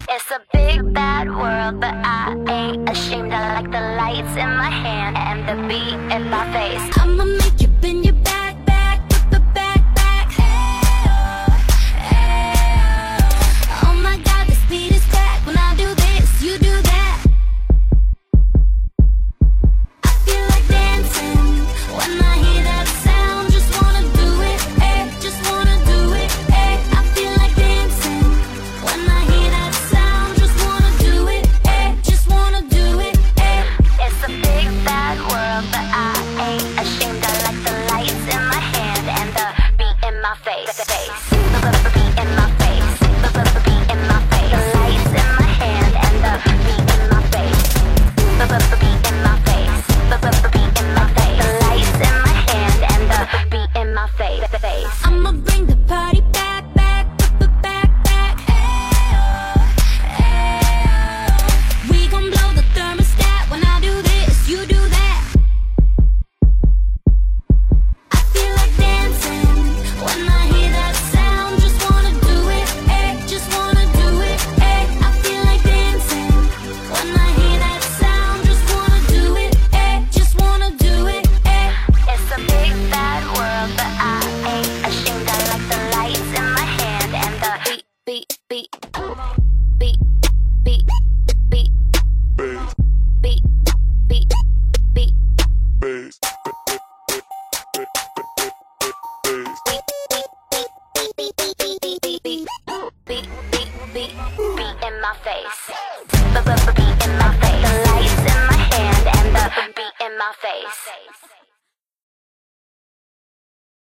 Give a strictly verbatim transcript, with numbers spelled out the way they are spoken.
It's a big bad world, but I ain't ashamed. I like the lights in my hand and the beat in my face. I'ma make you bend your back, back, put the back, back. Oh my God, this beat is back. When I do this, you do that. I feel like dancing when I hear that sound. Just wanna do it, eh? Just wanna do it, eh? I feel like dancing when I hear that sound. Just wanna do it, eh? Just wanna do it, eh? It's a big bad world, but I ain't ashamed. I like the lights in my hand and the beat in my face. The beat in my face. The beat in my face. The lights in my hand and the beat in my face. The beat in my face. The beat in my face. The lights in my hand and the beat in my face. I'ma bring the party back, back, back, back. We gon' blow the thermostat. When I do this, you do that. I feel like dancing when I hear that sound. Just wanna do it, eh? Just wanna do it, eh? I feel like dancing when I hear that sound. Just wanna do it, eh? Just wanna do it, eh? It's a big bad world, but I ain't ashamed. I like the lights in my hand and the beat, beat, beat, beat, beat, beat, beat, beat, beat, beat. Beat, beat, beat, beat, beat, beat, beat, beat, beat, beat in my face. The beat in my face. The lights in my hand and the beat in my face.